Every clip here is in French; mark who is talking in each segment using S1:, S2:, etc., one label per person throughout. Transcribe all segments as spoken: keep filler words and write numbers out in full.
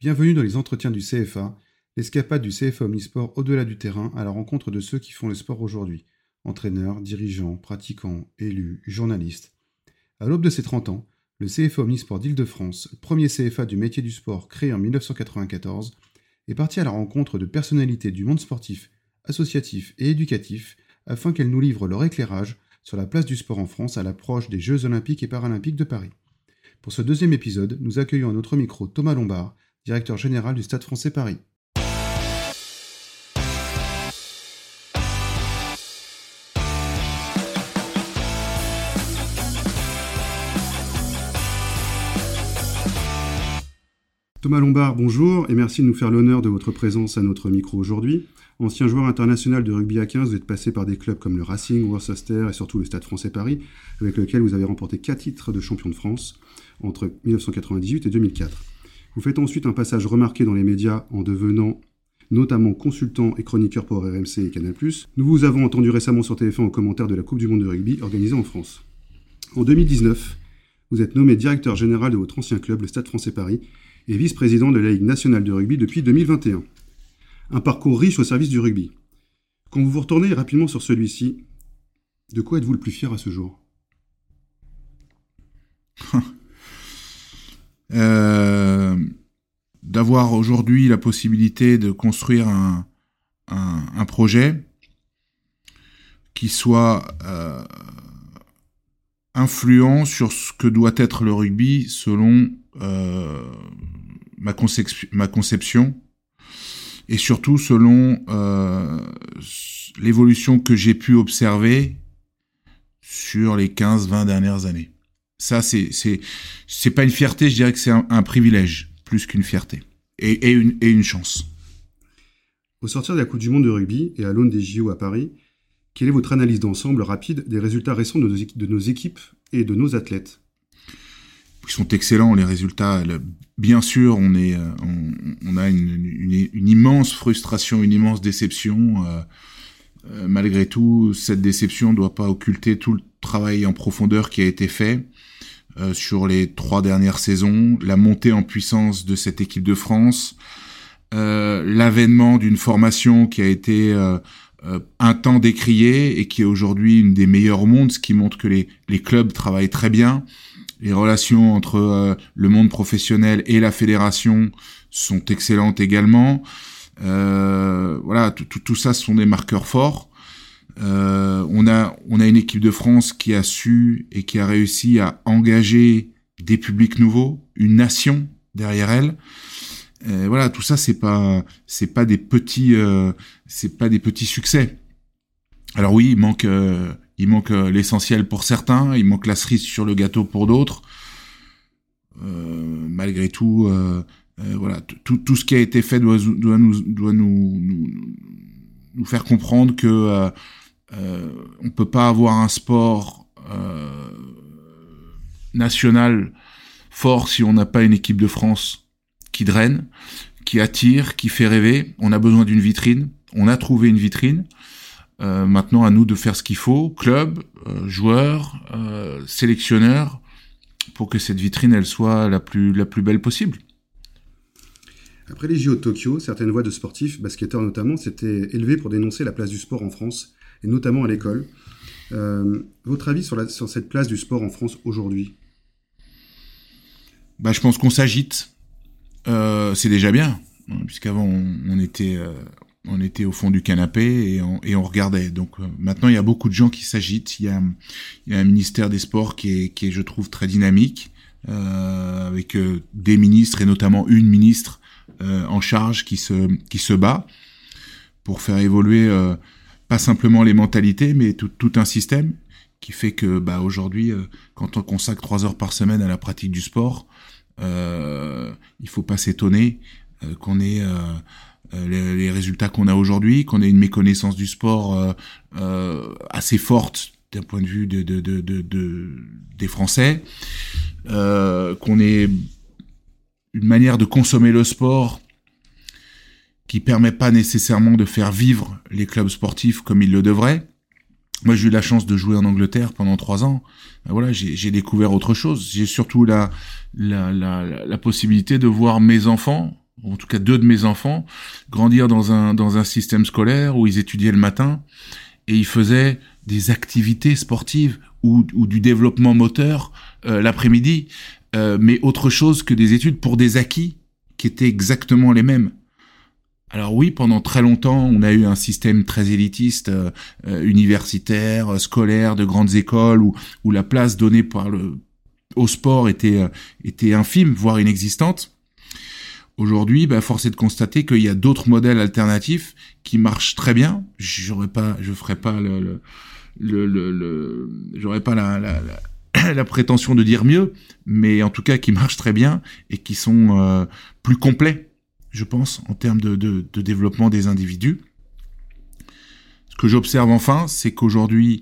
S1: Bienvenue dans les entretiens du C F A, l'escapade du C F A Omnisport au-delà du terrain à la rencontre de ceux qui font le sport aujourd'hui. Entraîneurs, dirigeants, pratiquants, élus, journalistes. À l'aube de ses trente ans, le C F A Omnisport d'Île-de-France, le premier C F A du métier du sport créé en dix-neuf cent quatre-vingt-quatorze, est parti à la rencontre de personnalités du monde sportif, associatif et éducatif afin qu'elles nous livrent leur éclairage sur la place du sport en France à l'approche des Jeux Olympiques et Paralympiques de Paris. Pour ce deuxième épisode, nous accueillons à notre micro Thomas Lombard, directeur général du Stade Français Paris. Thomas Lombard, bonjour et merci de nous faire l'honneur de votre présence à notre micro aujourd'hui. Ancien joueur international de rugby à quinze, vous êtes passé par des clubs comme le Racing, Worcester et surtout le Stade Français Paris, avec lequel vous avez remporté quatre titres de champion de France entre dix-neuf cent quatre-vingt-dix-huit et deux mille quatre. Vous faites ensuite un passage remarqué dans les médias en devenant notamment consultant et chroniqueur pour R M C et Canal plus. Nous vous avons entendu récemment sur T F un en commentaire de la Coupe du Monde de rugby organisée en France. En deux mille dix-neuf, vous êtes nommé directeur général de votre ancien club, le Stade Français Paris, et vice-président de la Ligue nationale de rugby depuis deux mille vingt et un. Un parcours riche au service du rugby. Quand vous vous retournez rapidement sur celui-ci, de quoi êtes-vous le plus fier à ce jour ?
S2: euh, D'avoir aujourd'hui la possibilité de construire un, un, un projet qui soit euh, influent sur ce que doit être le rugby selon euh, ma, concep- ma conception et surtout selon euh, l'évolution que j'ai pu observer sur les quinze vingt dernières années. Ça, c'est, c'est, c'est pas une fierté, je dirais que c'est un, un privilège, plus qu'une fierté, et, et, une, et une chance.
S1: Au sortir de la Coupe du Monde de rugby et à l'aune des J O à Paris, quelle est votre analyse d'ensemble rapide des résultats récents de nos, équ- de nos équipes et de nos athlètes ?
S2: Ils sont excellents, les résultats. Bien sûr, on, est, on, on a une, une, une immense frustration, une immense déception. Euh, euh, malgré tout, cette déception ne doit pas occulter tout le travail en profondeur qui a été fait euh, sur les trois dernières saisons, la montée en puissance de cette équipe de France, euh, l'avènement d'une formation qui a été euh, euh, un temps décriée et qui est aujourd'hui une des meilleures au monde, ce qui montre que les, les clubs travaillent très bien. Les relations entre euh, le monde professionnel et la fédération sont excellentes également. Euh, voilà, tout, tout, tout ça ce sont des marqueurs forts. Euh, on a, on a une équipe de France qui a su et qui a réussi à engager des publics nouveaux, une nation derrière elle. Euh, voilà, tout ça c'est pas, c'est pas des petits, euh, c'est pas des petits succès. Alors oui, il manque. Euh, Il manque euh, l'essentiel pour certains, il manque la cerise sur le gâteau pour d'autres. Euh, malgré tout, euh, euh, voilà, tout, tout ce qui a été fait doit, doit, nous, doit nous, nous, nous faire comprendre que euh, euh, on peut pas avoir un sport euh, national fort si on n'a pas une équipe de France qui draine, qui attire, qui fait rêver. On a besoin d'une vitrine. On a trouvé une vitrine. Euh, maintenant, à nous de faire ce qu'il faut, club, euh, joueurs, euh, sélectionneurs, pour que cette vitrine, elle soit la plus, la plus belle possible.
S1: Après les J O de Tokyo, certaines voix de sportifs, basketteurs notamment, s'étaient élevées pour dénoncer la place du sport en France, et notamment à l'école. Euh, votre avis sur, la, sur cette place du sport en France aujourd'hui ?
S2: Bah, je pense qu'on s'agite. Euh, c'est déjà bien, hein, puisqu'avant, on, on était... Euh, On était au fond du canapé et on, et on regardait. Donc euh, maintenant, il y a beaucoup de gens qui s'agitent. Il y a, il y a un ministère des Sports qui est, qui est, je trouve, très dynamique, euh, avec euh, des ministres et notamment une ministre euh, en charge qui se, qui se bat pour faire évoluer euh, pas simplement les mentalités, mais tout, tout un système qui fait que, bah, aujourd'hui, euh, quand on consacre trois heures par semaine à la pratique du sport, euh, il faut pas s'étonner euh, qu'on ait euh, Les, les résultats qu'on a aujourd'hui, qu'on ait une méconnaissance du sport euh, euh, assez forte d'un point de vue de, de, de, de, de, des Français, euh, qu'on ait une manière de consommer le sport qui permet pas nécessairement de faire vivre les clubs sportifs comme ils le devraient. Moi, j'ai eu la chance de jouer en Angleterre pendant trois ans. Ben voilà, j'ai, j'ai découvert autre chose. J'ai surtout la, la, la, la possibilité de voir mes enfants en tout cas deux de mes enfants, grandir dans un dans un système scolaire où ils étudiaient le matin et ils faisaient des activités sportives ou, ou du développement moteur euh, l'après-midi, euh, mais autre chose que des études pour des acquis qui étaient exactement les mêmes. Alors oui, pendant très longtemps, on a eu un système très élitiste, euh, euh, universitaire, euh, scolaire, de grandes écoles, où, où la place donnée par le au sport était euh, était infime, voire inexistante. Aujourd'hui, bah, force est de constater qu'il y a d'autres modèles alternatifs qui marchent très bien. J'aurais pas, je ferais pas le, le, le, le, le j'aurais pas la, la, la, la prétention de dire mieux, mais en tout cas qui marchent très bien et qui sont euh, plus complets, je pense, en termes de, de, de développement des individus. Ce que j'observe enfin, c'est qu'aujourd'hui,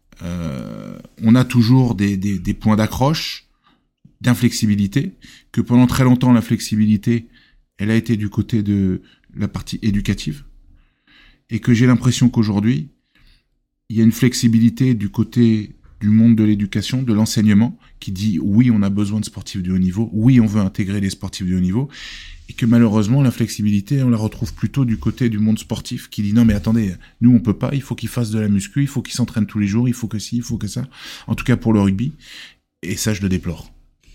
S2: euh, on a toujours des, des, des points d'accroche, d'inflexibilité, que pendant très longtemps, la flexibilité, elle a été du côté de la partie éducative, et que j'ai l'impression qu'aujourd'hui, il y a une flexibilité du côté du monde de l'éducation, de l'enseignement, qui dit oui, on a besoin de sportifs de haut niveau, oui, on veut intégrer les sportifs de haut niveau, et que malheureusement, la flexibilité, on la retrouve plutôt du côté du monde sportif, qui dit non mais attendez, nous on peut pas, il faut qu'ils fassent de la muscu, il faut qu'ils s'entraînent tous les jours, il faut que ci, il faut que ça, en tout cas pour le rugby, et ça je le déplore.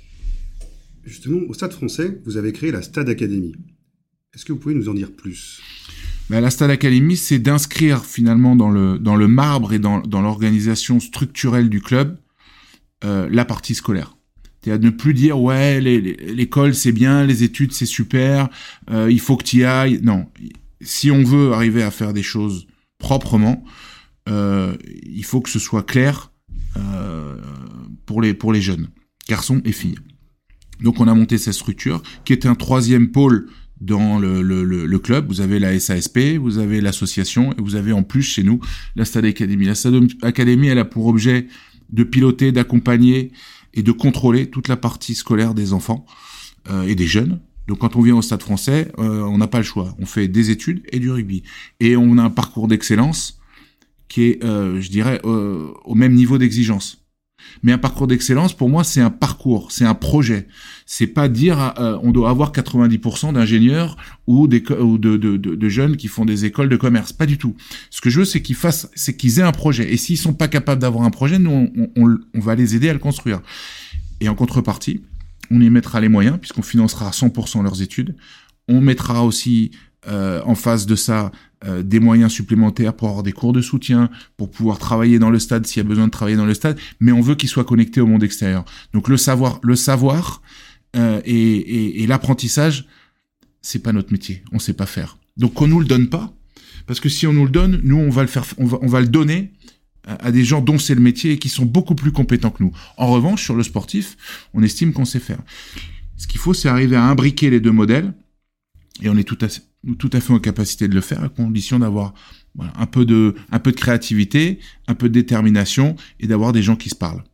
S1: Justement, au Stade français, vous avez créé la Stade Academy. Est-ce que vous pouvez nous en dire plus ?
S2: Ben, la Stade Academy, c'est d'inscrire finalement dans le dans le marbre et dans dans l'organisation structurelle du club euh, la partie scolaire. C'est-à-dire de ne plus dire ouais les, les, l'école c'est bien, les études c'est super, euh, il faut que tu y ailles. Non, si on veut arriver à faire des choses proprement, euh, il faut que ce soit clair euh, pour les pour les jeunes, garçons et filles. Donc on a monté cette structure qui est un troisième pôle dans le, le, le, le club. Vous avez la S A S P, vous avez l'association et vous avez en plus chez nous la Stade Academy. La Stade Academy, elle a pour objet de piloter, d'accompagner et de contrôler toute la partie scolaire des enfants euh, et des jeunes. Donc quand on vient au Stade français, euh, on n'a pas le choix. On fait des études et du rugby. Et on a un parcours d'excellence qui est, euh, je dirais, euh, au même niveau d'exigence. Mais un parcours d'excellence, pour moi, c'est un parcours, c'est un projet. C'est pas dire euh, on doit avoir quatre-vingt-dix pour cent d'ingénieurs ou, des, ou de, de, de, de jeunes qui font des écoles de commerce. Pas du tout. Ce que je veux, c'est qu'ils fassent, c'est qu'ils aient un projet. Et s'ils sont pas capables d'avoir un projet, nous, on, on, on va les aider à le construire. Et en contrepartie, on y mettra les moyens, puisqu'on financera à cent pour cent leurs études. On mettra aussi euh, en face de ça euh, des moyens supplémentaires pour avoir des cours de soutien, pour pouvoir travailler dans le stade s'il y a besoin de travailler dans le stade, mais on veut qu'ils soient connectés au monde extérieur. Donc le savoir, le savoir euh, et, et, et l'apprentissage, c'est pas notre métier, on sait pas faire. Donc qu'on nous le donne pas, parce que si on nous le donne, nous on va le faire, on va, on va le donner à, à des gens dont c'est le métier et qui sont beaucoup plus compétents que nous. En revanche, sur le sportif, on estime qu'on sait faire. Ce qu'il faut, c'est arriver à imbriquer les deux modèles. Et on est tout à, tout à fait en capacité de le faire à condition d'avoir voilà, un peu de, un peu de créativité, un peu de détermination et d'avoir des gens qui se parlent.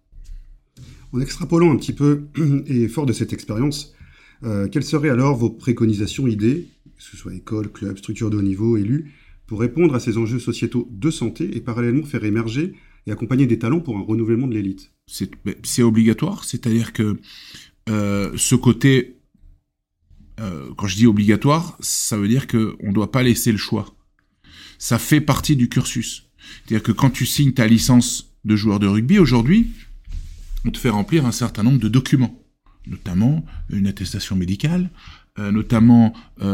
S1: En extrapolant un petit peu et fort de cette expérience, euh, quelles seraient alors vos préconisations, idées, que ce soit école, club, structure de haut niveau, élus, pour répondre à ces enjeux sociétaux de santé et parallèlement faire émerger et accompagner des talents pour un renouvellement de l'élite ?
S2: C'est, c'est obligatoire, c'est-à-dire que euh, ce côté... Euh, quand je dis obligatoire, ça veut dire que on doit pas laisser le choix. Ça fait partie du cursus. C'est-à-dire que quand tu signes ta licence de joueur de rugby, aujourd'hui, on te fait remplir un certain nombre de documents, notamment une attestation médicale, euh, notamment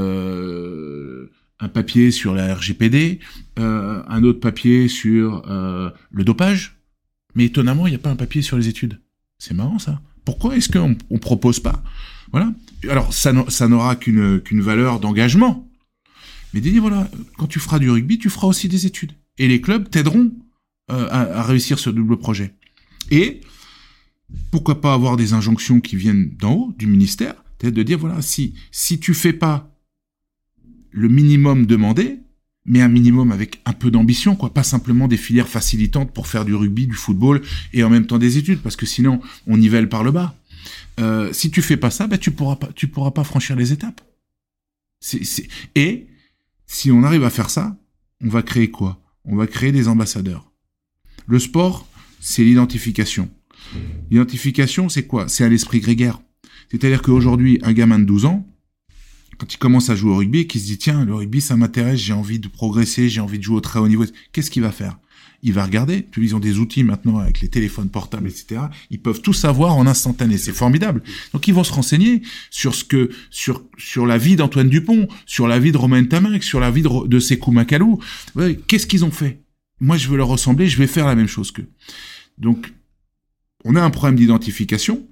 S2: euh, un papier sur la R G P D, euh, un autre papier sur euh, le dopage. Mais étonnamment, il n'y a pas un papier sur les études. C'est marrant ça. Pourquoi est-ce qu'on on propose pas ? Voilà. Alors, ça, ça n'aura qu'une, qu'une valeur d'engagement. Mais dis, voilà, quand tu feras du rugby, tu feras aussi des études. Et les clubs t'aideront euh, à, à réussir ce double projet. Et pourquoi pas avoir des injonctions qui viennent d'en haut, du ministère, peut-être de dire, voilà, si, si tu fais pas le minimum demandé, mais un minimum avec un peu d'ambition, quoi, pas simplement des filières facilitantes pour faire du rugby, du football et en même temps des études, parce que sinon on nivelle par le bas. Euh, si tu fais pas ça, ben tu pourras pas, tu pourras pas franchir les étapes. C'est, c'est... Et si on arrive à faire ça, on va créer quoi ? On va créer des ambassadeurs. Le sport, c'est l'identification. L'identification, c'est quoi ? C'est à l'esprit grégaire. C'est-à-dire qu'aujourd'hui, un gamin de douze ans, quand il commence à jouer au rugby, qu'il se dit tiens, le rugby ça m'intéresse, j'ai envie de progresser, j'ai envie de jouer au très haut niveau, qu'est-ce qu'il va faire? Il va regarder, puis ils ont des outils maintenant avec les téléphones portables, et cetera. Ils peuvent tout savoir en instantané, c'est formidable. Donc ils vont se renseigner sur ce que, sur sur la vie d'Antoine Dupont, sur la vie de Romain Tamac, sur la vie de, de Sékou Macalou. Ouais, qu'est-ce qu'ils ont fait? Moi, je veux leur ressembler, je vais faire la même chose qu'eux. Donc, on a un problème d'identification,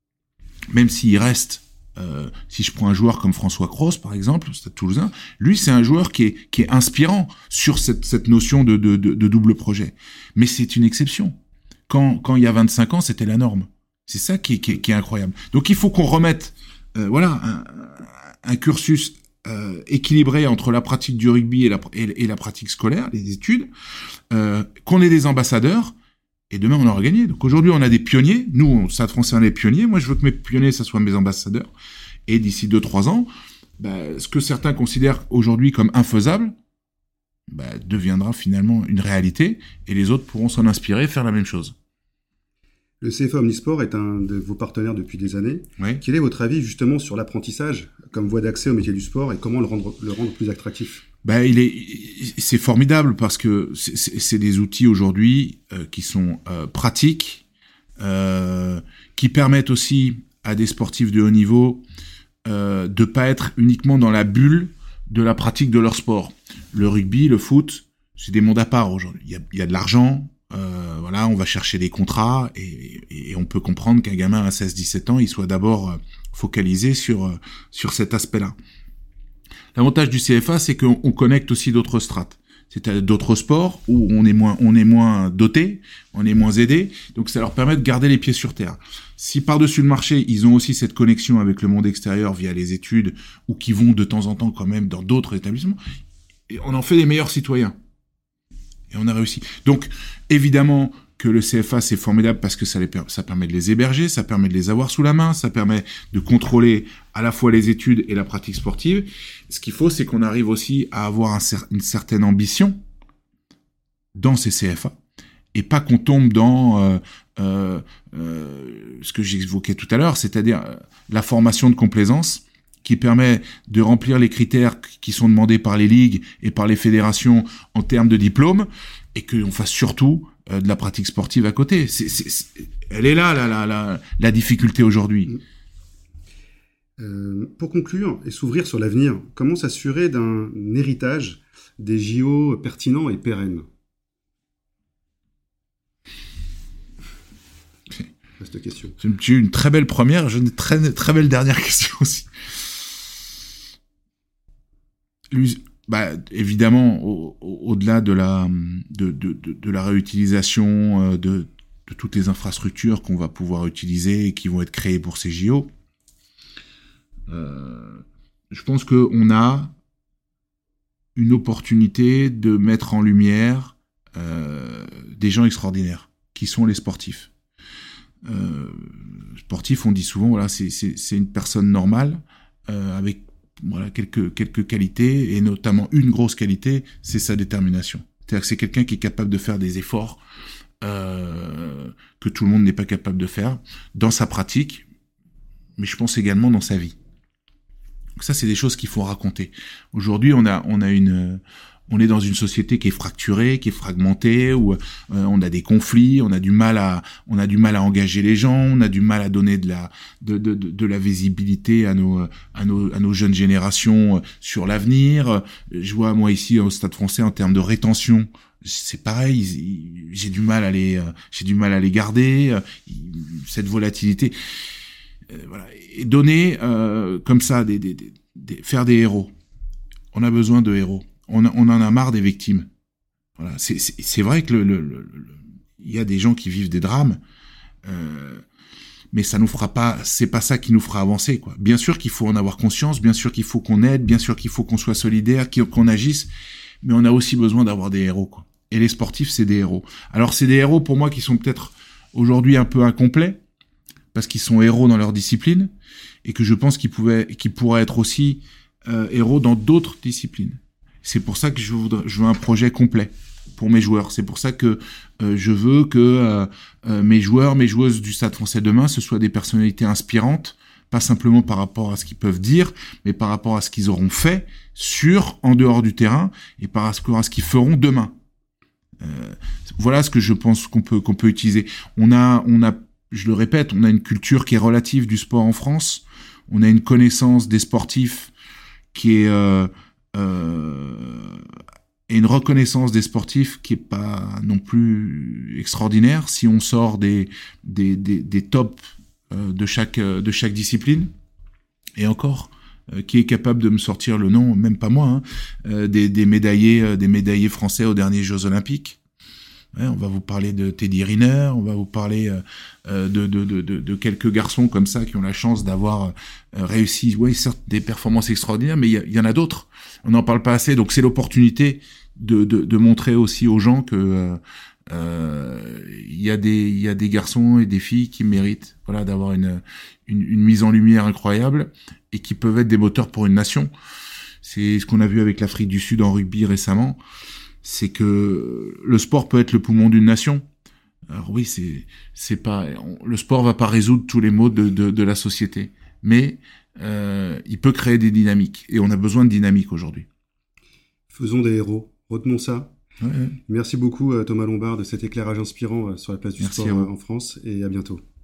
S2: même s'il reste. Euh, si je prends un joueur comme François Cros, par exemple, au Stade Toulousain, lui, c'est un joueur qui est, qui est inspirant sur cette, cette notion de, de, de, de double projet. Mais c'est une exception. Quand, quand il y a vingt-cinq ans, c'était la norme. C'est ça qui est, qui est, qui est incroyable. Donc, il faut qu'on remette, euh, voilà, un, un cursus euh, équilibré entre la pratique du rugby et la, et, et la pratique scolaire, les études, euh, qu'on ait des ambassadeurs. Et demain, on aura gagné. Donc aujourd'hui, on a des pionniers. Nous, au Stade Français, on est pionniers. Moi, je veux que mes pionniers, ça soit mes ambassadeurs. Et d'ici deux, trois ans, bah, ce que certains considèrent aujourd'hui comme infaisable, bah, deviendra finalement une réalité. Et les autres pourront s'en inspirer et faire la même chose.
S1: Le C F A Omnisport est un de vos partenaires depuis des années.
S2: Oui.
S1: Quel est votre avis justement sur l'apprentissage comme voie d'accès au métier du sport et comment le rendre, le rendre plus attractif?
S2: Ben, il est, c'est formidable parce que c'est, c'est, c'est des outils aujourd'hui euh, qui sont euh, pratiques, euh, qui permettent aussi à des sportifs de haut niveau euh, de pas être uniquement dans la bulle de la pratique de leur sport. Le rugby, le foot, c'est des mondes à part aujourd'hui. Il y a, il y a de l'argent, euh, voilà, on va chercher des contrats et, et on peut comprendre qu'un gamin à seize dix-sept ans, il soit d'abord focalisé sur sur cet aspect-là. L'avantage du C F A, c'est qu'on on connecte aussi d'autres strates. C'est-à-dire d'autres sports où on est moins, on est moins doté, on est moins aidé. Donc ça leur permet de garder les pieds sur terre. Si par-dessus le marché, ils ont aussi cette connexion avec le monde extérieur via les études ou qui vont de temps en temps quand même dans d'autres établissements, on en fait des meilleurs citoyens. Et on a réussi. Donc, évidemment que le C F A, c'est formidable parce que ça, les per- ça permet de les héberger, ça permet de les avoir sous la main, ça permet de contrôler à la fois les études et la pratique sportive. Ce qu'il faut, c'est qu'on arrive aussi à avoir un cer- une certaine ambition dans ces C F A et pas qu'on tombe dans euh, euh, euh, ce que j'évoquais tout à l'heure, c'est-à-dire euh, la formation de complaisance qui permet de remplir les critères qui sont demandés par les ligues et par les fédérations en termes de diplôme et qu'on fasse surtout de la pratique sportive à côté. C'est, c'est, c'est, elle est là, la, la, la, la difficulté aujourd'hui.
S1: Euh, pour conclure et s'ouvrir sur l'avenir, comment s'assurer d'un héritage des J O pertinents et pérennes? Vaste question.
S2: C'est une très belle première, j'ai une très, très belle dernière question aussi. Lui, bah, évidemment, au, au, au-delà de la, de, de, de, de la réutilisation de, de toutes les infrastructures qu'on va pouvoir utiliser et qui vont être créées pour ces J O, euh, je pense qu'on a une opportunité de mettre en lumière euh, des gens extraordinaires, qui sont les sportifs. Euh, sportifs, on dit souvent, voilà, c'est, c'est, c'est une personne normale, euh, avec voilà, quelques, quelques qualités, et notamment une grosse qualité, c'est sa détermination. C'est-à-dire que c'est quelqu'un qui est capable de faire des efforts euh, que tout le monde n'est pas capable de faire, dans sa pratique, mais je pense également dans sa vie. Donc ça, c'est des choses qu'il faut raconter. Aujourd'hui, on a, on a une... On est dans une société qui est fracturée, qui est fragmentée, où euh, on a des conflits, on a du mal à, on a du mal à engager les gens, on a du mal à donner de la, de, de, de, de la visibilité à nos, à nos, à nos jeunes générations sur l'avenir. Je vois moi ici au Stade Français en termes de rétention, c'est pareil, j'ai du mal à les, j'ai du mal à les garder, cette volatilité. Voilà, et donner euh, comme ça, des, des, des, des, faire des héros. On a besoin de héros. On, a, on en a marre des victimes. Voilà, c'est, c'est, c'est vrai que le, le, le, le, il y a des gens qui vivent des drames, euh, mais ça nous fera pas, c'est pas ça qui nous fera avancer, quoi. Bien sûr qu'il faut en avoir conscience, bien sûr qu'il faut qu'on aide, bien sûr qu'il faut qu'on soit solidaire, qu'on agisse, mais on a aussi besoin d'avoir des héros, quoi. Et les sportifs, c'est des héros. Alors c'est des héros pour moi qui sont peut-être aujourd'hui un peu incomplets, parce qu'ils sont héros dans leur discipline, et que je pense qu'ils pouvaient, qu'ils pourraient être aussi euh, héros dans d'autres disciplines. C'est pour ça que je voudrais, je veux un projet complet pour mes joueurs. C'est pour ça que euh, je veux que euh, euh, mes joueurs, mes joueuses du Stade Français demain, ce soient des personnalités inspirantes pas simplement par rapport à ce qu'ils peuvent dire, mais par rapport à ce qu'ils auront fait sur, en dehors du terrain, et par rapport à ce qu'ils feront demain. Euh, voilà ce que je pense qu'on peut qu'on peut utiliser. On a on a je le répète, on a une culture qui est relative du sport en France. On a une connaissance des sportifs qui est euh, euh, et une reconnaissance des sportifs qui est pas non plus extraordinaire si on sort des des des, des tops euh, de chaque de chaque discipline. Et encore, euh, qui est capable de me sortir le nom, même pas moi, hein, euh, des des médaillés euh, des médaillés français aux derniers Jeux Olympiques. Ouais, on va vous parler de Teddy Riner, on va vous parler euh, de, de, de, de, de quelques garçons comme ça qui ont la chance d'avoir euh, réussi, oui, certes, des performances extraordinaires, mais il y, y en a d'autres. On n'en parle pas assez, donc c'est l'opportunité de, de, de montrer aussi aux gens que euh, euh, y a des, il y a des garçons et des filles qui méritent, voilà, d'avoir une, une, une mise en lumière incroyable et qui peuvent être des moteurs pour une nation. C'est ce qu'on a vu avec l'Afrique du Sud en rugby récemment. C'est que le sport peut être le poumon d'une nation. Alors oui, c'est c'est pas on, le sport va pas résoudre tous les maux de de, de la société, mais euh, il peut créer des dynamiques et on a besoin de dynamique aujourd'hui.
S1: Faisons des héros, retenons ça.
S2: Ouais, ouais.
S1: Merci beaucoup Thomas Lombard de cet éclairage inspirant sur la place du
S2: Merci
S1: sport en France et à bientôt.